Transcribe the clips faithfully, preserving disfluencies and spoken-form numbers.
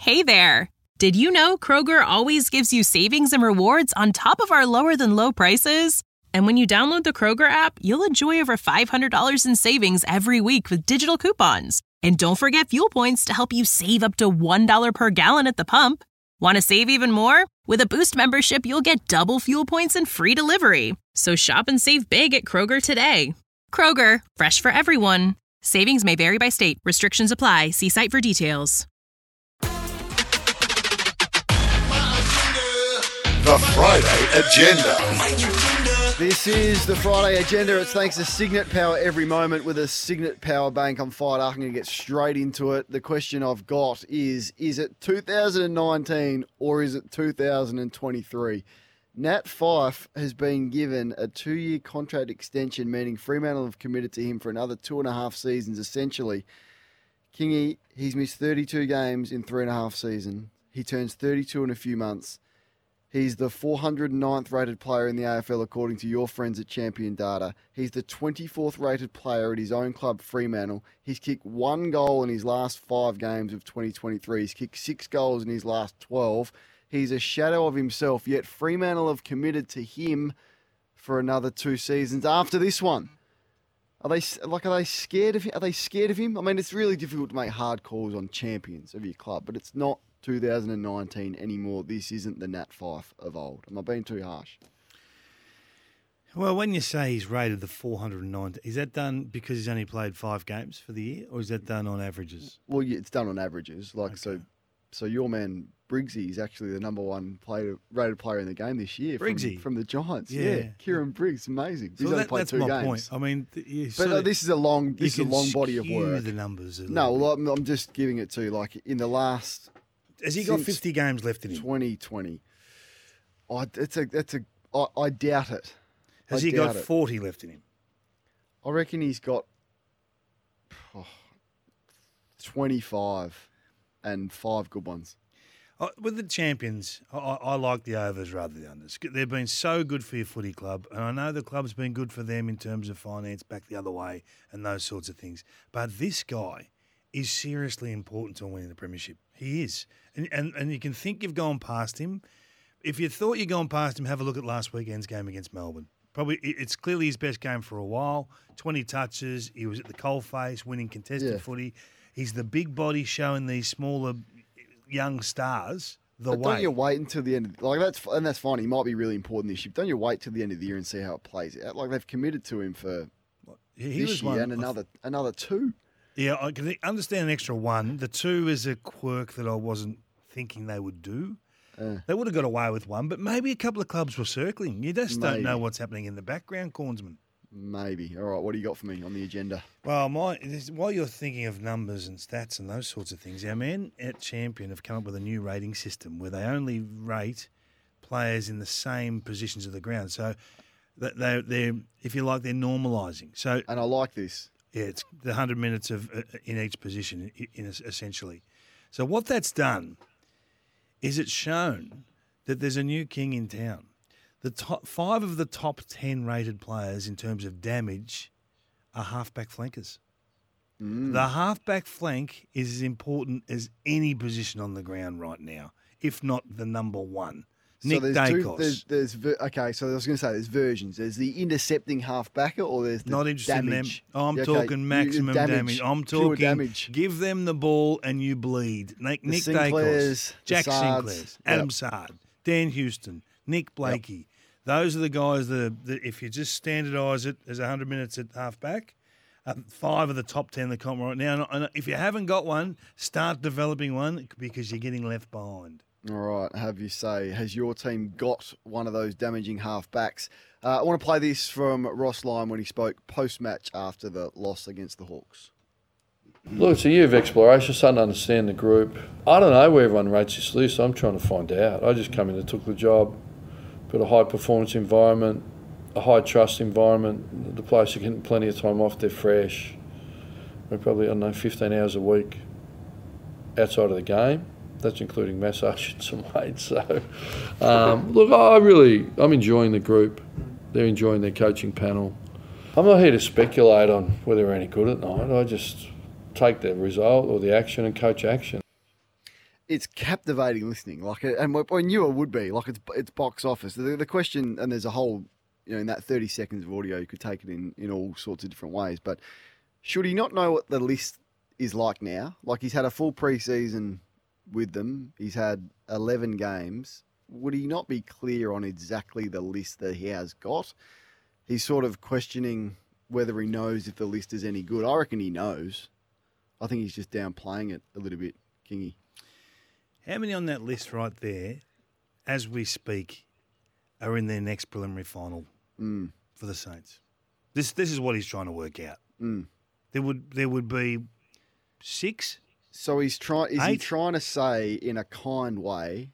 Hey there! Did you know Kroger always gives you savings and rewards on top of our lower-than-low prices? And when you download the Kroger app, you'll enjoy over five hundred dollars in savings every week with digital coupons. And don't forget fuel points to help you save up to one dollar per gallon at the pump. Want to save even more? With a Boost membership, you'll get double fuel points and free delivery. So shop and save big at Kroger today. Kroger, fresh for everyone. Savings may vary by state. Restrictions apply. See site for details. The Friday Agenda. This is the Friday Agenda. It's thanks to Signet Power every moment with a Signet Power Bank. I'm fired up. I'm going to get straight into it. The question I've got is, is it two thousand nineteen or is it two thousand twenty-three? Nat Fyfe has been given a two-year contract extension, meaning Fremantle have committed to him for another two and a half seasons, essentially. Kingy, he's missed thirty-two games in three and a half seasons. He turns thirty-two in a few months. He's the four hundred ninth rated player in the A F L according to your friends at Champion Data. He's the twenty-fourth rated player at his own club, Fremantle. He's kicked one goal in his last five games of twenty twenty-three. He's kicked six goals in his last twelve. He's a shadow of himself, yet Fremantle have committed to him for another two seasons after this one. Are they like? Are they scared of him? Are they scared of him? I mean, it's really difficult to make hard calls on champions of your club, but it's not two thousand nineteen anymore. This isn't the Nat Fyfe of old. Am I being too harsh? Well, when you say he's rated the four hundred ninety, is that done because he's only played five games for the year, or is that done on averages? Well, yeah, it's done on averages. Like Okay. so, so your man Briggsy is actually the number one player, rated player in the game this year. Briggsy? from, from the Giants. Yeah. Yeah, Kieran Briggs, amazing. So He's only that, played that's two my games. point. I mean, th- you But sort uh, of- this is a long, you this is a can long body of skew work. the numbers. A No, little well, I'm, I'm just giving it to you. Like in the last bit. Has he got since fifty games left in him? twenty twenty, I, it's a, that's a, I, I doubt it. Has I he got doubt it. forty left in him? I reckon he's got oh, twenty-five and five good ones. Uh, With the champions, I, I I like the overs rather than the unders. They've been so good for your footy club, and I know the club's been good for them in terms of finance back the other way and those sorts of things. But this guy is seriously important to winning the premiership. He is. And, and, and you can think you've gone past him. If you thought you'd gone past him, have a look at last weekend's game against Melbourne. Probably it- it's clearly his best game for a while. twenty touches. He was at the coalface winning contested Yeah. footy. He's the big body showing these smaller young stars the But way. don't you wait until the end of like that's and that's fine. He might be really important this year. But don't you wait till the end of the year and see how it plays out? Like they've committed to him for he he this was year one. and another another two. Yeah, I can understand an extra one. The two is a quirk that I wasn't thinking they would do. Uh, They would have got away with one, but maybe a couple of clubs were circling. You just don't know Maybe. what's happening in the background, Cornsman. maybe. All right, what do you got for me on the agenda? Well, my, this- while you're thinking of numbers and stats and those sorts of things, our men at Champion have come up with a new rating system where they only rate players in the same positions of the ground. So that they, they're, if you like, they're normalising. So And I like this. yeah, it's the one hundred minutes of uh, in each position, i- in, essentially. So what that's done is it's shown that there's a new king in town. The top five of the top ten rated players in terms of damage are halfback flankers. The halfback flank is as important as any position on the ground right now, if not the number one. Nick so there's two, Dacos. there's, there's ver- okay. So I was going to say there's versions. There's the intercepting halfbacker, or there's the Not interested damage. in them. I'm Yeah, okay, talking you- maximum damage. I'm pure talking damage. give them the ball and you bleed. Nick, The Nick Sinclairs, Dacos, the Jack Sards, Sinclairs, Adam yep. Sard, Dan Houston, Nick Blakey. Those are the guys that, are, that if you just standardise it as one hundred minutes at halfback, uh, five of the top ten in the comp right now. And if you haven't got one, start developing one because you're getting left behind. All right, have you say, has your team got one of those damaging halfbacks? Uh, I want to play this from Ross Lyon when he spoke post-match after the loss against the Hawks. Look, it's a year of exploration, starting to understand the group. I don't know where everyone rates this list. I'm trying to find out. I just come in and took the job, put a high-performance environment, a high-trust environment. The players are getting plenty of time off. They're fresh. We're probably, I don't know, fifteen hours a week outside of the game. That's including massage and some weight. So, um, look, I really, I'm enjoying the group. They're enjoying their coaching panel. I'm not here to speculate on whether they're any good at night. I just take the result or the action and coach action. it's captivating listening. Like, and we knew it would be. Like, it's it's box office. The, the question, and there's a whole, you know, in that thirty seconds of audio, you could take it in in all sorts of different ways. But should he not know what the list is like now? Like, he's had a full preseason with them. He's had eleven games. Would he not be clear on exactly the list that he has got? He's sort of questioning whether he knows if the list is any good. I reckon he knows. I think he's just downplaying it a little bit, Kingy. How many on that list right there, as we speak, are in their next preliminary final mm. for the Saints? This this is what he's trying to work out. Mm. There would there would be six. So he's trying. Is Eight? he trying to say in a kind way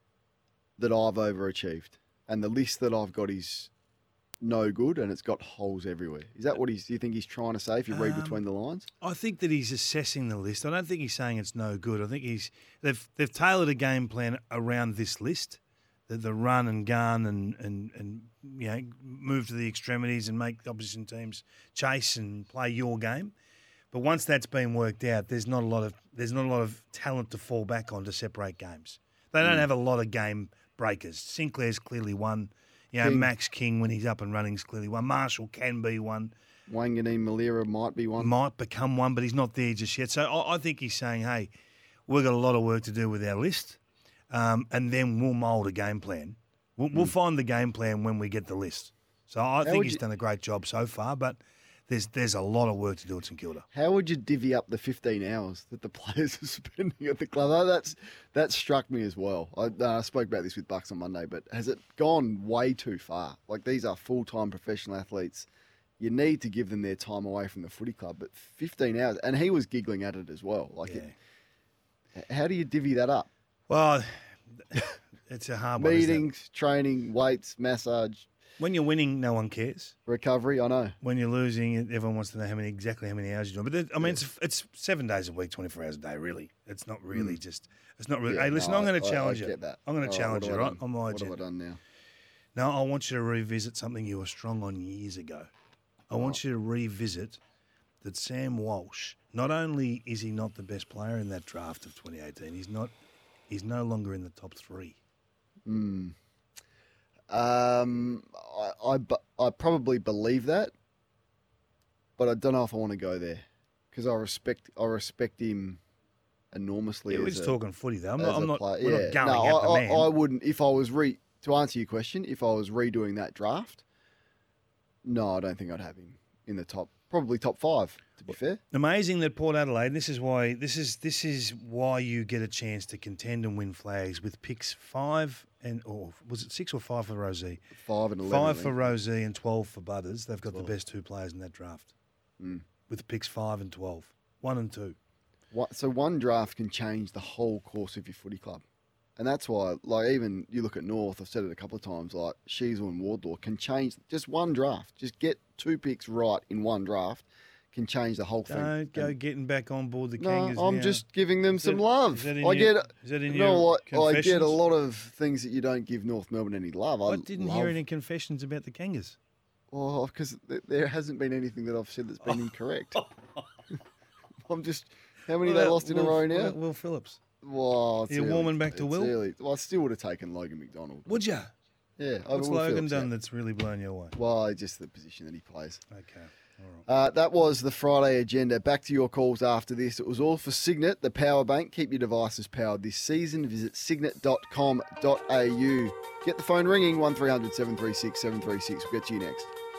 that I've overachieved, and the list that I've got is no good, and it's got holes everywhere? Is that what he's? Do you think he's trying to say if you read Um, between the lines? I think that he's assessing the list. I don't think he's saying it's no good. I think he's they've they've tailored a game plan around this list, the, the run and gun and, and and you know move to the extremities and make the opposition teams chase and play your game. But once that's been worked out, there's not a lot of there's not a lot of talent to fall back on to separate games. They don't Mm. have a lot of game breakers. Sinclair's clearly one. You know, King. Max King, when he's up and running, is clearly one. Marshall can be one. Wanganeen Malira might be one. Might become one, but he's not there just yet. So I, I think he's saying, hey, we've got a lot of work to do with our list, um, and then we'll mould a game plan. We'll, we'll find the game plan when we get the list. So I think would he's you- done a great job so far, but there's there's a lot of work to do at St Kilda. How would you divvy up the fifteen hours that the players are spending at the club? Oh, that's that struck me as well. I, uh, I spoke about this with Bucks on Monday, but has it gone way too far? Like, these are full-time professional athletes. You need to give them their time away from the footy club, but fifteen hours, and he was giggling at it as well. Like, Yeah. it, how do you divvy that up? Well, it's a hard one. isn't it? Meetings, training, weights, massage, When you're winning, no one cares. recovery. I know. When you're losing, everyone wants to know how many exactly how many hours you're doing. But there- I mean, it's it's seven days a week, twenty-four hours a day. Really, it's not really just. It's not really. Mm. Yeah, hey, listen, no, I'm going I- to I- challenge I you. get that. I'm going to All challenge what you, have I right? done? On my What agenda. have I done now? Now, I want you to revisit something you were strong on years ago. I want you to revisit that Sam Walsh. Not only is he not the best player in that draft of twenty eighteen, he's not. He's no longer in the top three. Mm. Um, I, I, bu- I probably believe that, but I don't know if I want to go there because I respect I respect him enormously. Yeah, we're as just a- talking footy, though. I'm as not. I'm a not, player. we're Yeah. not going no, at the I, man. I, I wouldn't if I was re to answer your question. If I was redoing that draft, no, I don't think I'd have him in the top. Probably top five, to be fair. Amazing that Port Adelaide. This is why. This is this is why you get a chance to contend and win flags with picks five and or was it six or five for Rosie? Five and eleven. I Five think. for Rosie and twelve for Butters. They've got the best two players in that draft. Mm. With picks five and twelve. One and two. What, so one draft can change the whole course of your footy club. And that's why, like, even you look at North, I've said it a couple of times, like, Sheasel and Wardlaw can change just one draft. Just get two picks right in one draft can change the whole thing. Don't go And- getting back on board the no, Kangas I'm now. just giving them Is some that- love. is that in I your- get, is that in you know, your like, I get a confessions? lot of things that you don't give North Melbourne any love. I I didn't love, hear any confessions about the Kangas. Oh, because th- there hasn't been anything that I've said that's been incorrect. I'm just, how many they lost in a Will- row now? Will, Will Phillips. Well, it's You're early. warming back to It's Will? early. Well, I still would have taken Logan McDonald. Would you? Yeah. over What's Will Logan Phillips, done yeah. that's really blown you away? Well, just the position that he plays. Okay. All right. Uh, that was the Friday agenda. Back to your calls after this. It was all for Signet, the power bank. Keep your devices powered this season. Visit signet dot com dot a u. Get the phone ringing, one three hundred seven three six seven three six. We'll get to you next.